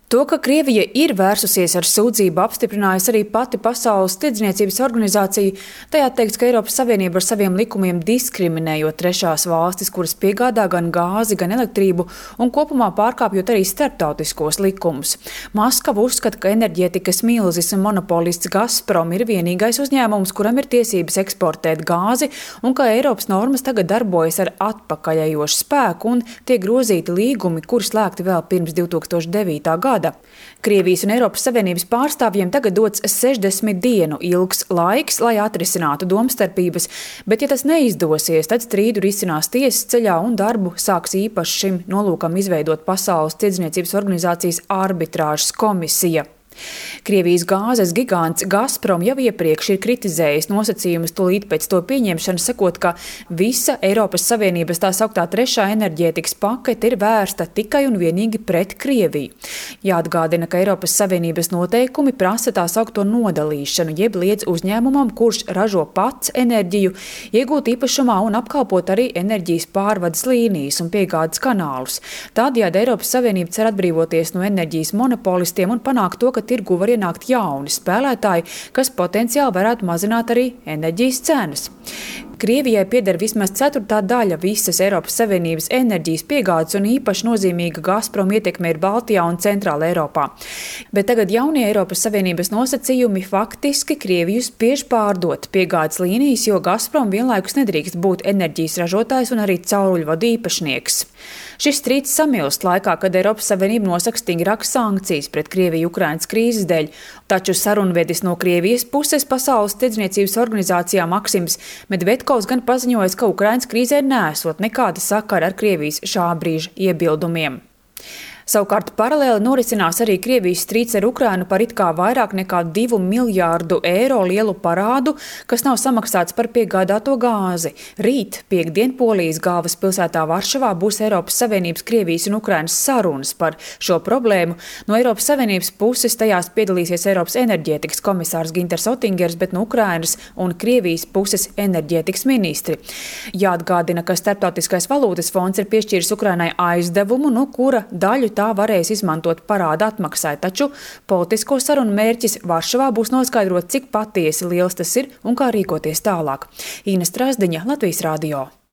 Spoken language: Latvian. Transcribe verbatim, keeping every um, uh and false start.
To, ka Krievija ir vērsusies ar sūdzību, apstiprinājusi arī pati Pasaules tirdzniecības organizācija. Tajā teikts, ka Eiropas Savienība ar saviem likumiem diskriminējot trešās valstis, kuras piegādā gan gāzi, gan elektrību un kopumā pārkāpjot arī starptautiskos likumus. Maskava uzskata, ka enerģētikas milzis un monopolists Gazprom ir vienīgais uzņēmums, kuram ir tiesības eksportēt gāzi, un ka Eiropas normas tagad darbojas ar atpakaļejošu spēku un tiek grozīti līgumi, kuri slēgti vēl pirms divi tūkstoši devītā gada. Krievijas un Eiropas Savienības pārstāvjiem tagad dots sešdesmit dienu ilgs laiks, lai atrisinātu domstarpības, bet ja tas neizdosies, tad strīdu risinās tiesas ceļā un darbu sāks īpaši šim nolūkam izveidot Pasaules tirdzniecības organizācijas arbitrāžas komisija. Krievijas gāzes gigants Gazprom jau iepriekš ir kritizējis nosacījumus tūlīt pēc to pieņemšanas, sakot, ka visa Eiropas Savienības tā sauktā trešā enerģētikas pakete ir vērsta tikai un vienīgi pret Krieviju. Jāatgādina, ka Eiropas Savienības noteikumi prasa tā saukto nodalīšanu, jeb liedz uzņēmumam, kurš ražo pats enerģiju, iegūt īpašumā un apkalpot arī enerģijas pārvades līnijas un piegādes kanālus. Tādējādi Eiropas Savienība cer atbrīvoties no enerģijas monopolistiem un panākt to, ka tirgu var ienākt jauni spēlētāji, kas potenciāli varētu mazināt arī enerģijas cenas. Krievijai pieder vismaz ceturtā daļa visas Eiropas Savienības enerģijas piegādes un īpaši nozīmīga Gazprom ietekme ir Baltijā un Centrāla Eiropā. Bet tagad jaunie Eiropas Savienības nosacījumi faktiski Krieviju spiež pārdot piegādes līnijas, jo Gazprom vienlaikus nedrīkst būt enerģijas ražotājs un arī cauruļvadu īpašnieks. Šis strīds samilst laikā, kad Eiropas Savienība nosaka stingrākas sankcijas pret Krieviju Ukrainas krīzes dēļ, taču sarunvedis no Krievijas puses Pasaules tirdzniecības organizācijā Maksims Medvedkovs gan paziņojas, ka Ukrainas krīzē nesot nekāda sakara ar Krievijas šā brīža iebildumiem. Savukārt paralēli norisinās arī Krievijas strīds ar Ukrainu par it kā vairāk nekā divu miljārdu eiro lielu parādu, kas nav samaksāts par piegādāto gāzi. Rīt, piekdien, Polijas galvaspilsētā Varšavā būs Eiropas Savienības, Krievijas un Ukrainas sarunas par šo problēmu. No Eiropas Savienības puses tajās piedalīsies Eiropas enerģētikas komisārs Ginters Otingers, bet no Ukrainas un Krievijas puses enerģētikas ministri. Jāatgādina, ka Starptautiskais valūtas fonds ir piešķīris Ukrainai aizdevumu, no kura daļu tā varēs izmantot parāda atmaksai, taču politisko sarunu mērķis Varšavā būs noskaidrot, cik patiesi liels tas ir un kā rīkoties tālāk. Ina Strasdiņa, Latvijas radio.